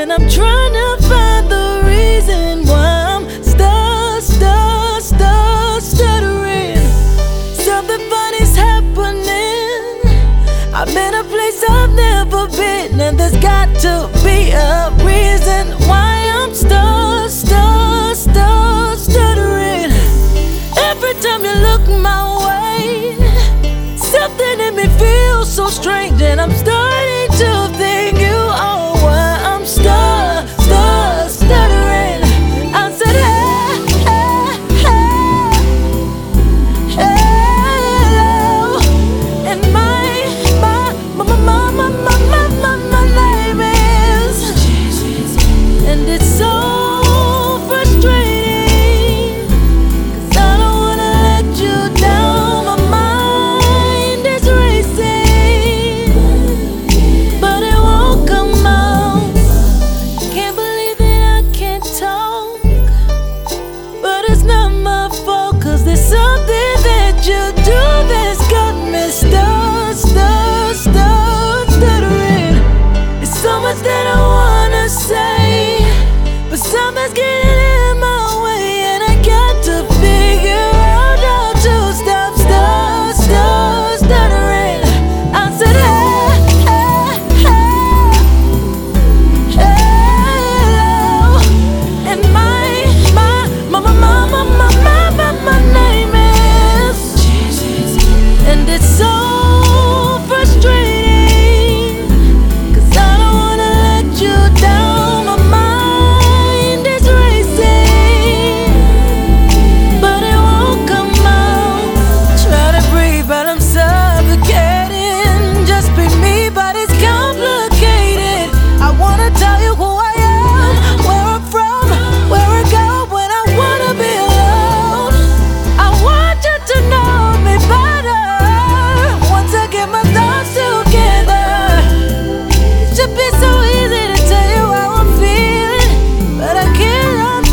and I'm trying to find the reason why I'm stuttering. Something funny's happening. I'm in a place I've never been, and there's got to be a reason why I'm stuttering. Every time you look my way, something in me feels so strange, and I'm starting to think you are why I'm stuttering. I said, hello, and my name is, and it's so frustrating, 'cause I don't wanna let you down. My mind is racing, but it won't come out. Can't believe that I can't talk, but it's not my fault, 'cause there's something that you do that's got me stuttering. It's so much that I wanna say, but something's getting in my way, and I got to figure out how to stop stuttering. I said, hello, and my name is, and it's so frustrating, 'cause I don't wanna let you down. My mind is racing, but it won't come out. Try to breathe, but I'm suffocating. Just be me, but it's complicated. I wanna tell you who I am, where I'm from, where I go when I wanna be alone. I want you to know me better. Once I get my thoughts together, it should be so easy to tell you how I'm feeling, but I can't. I'm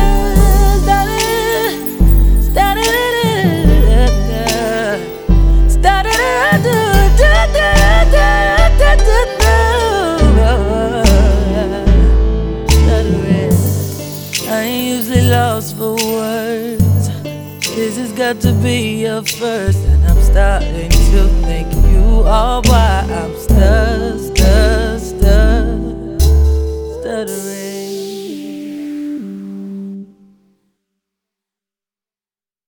stuttering. I ain't usually lost for words. This has got to be a first, and I'm starting to think you are why I'm stuttering.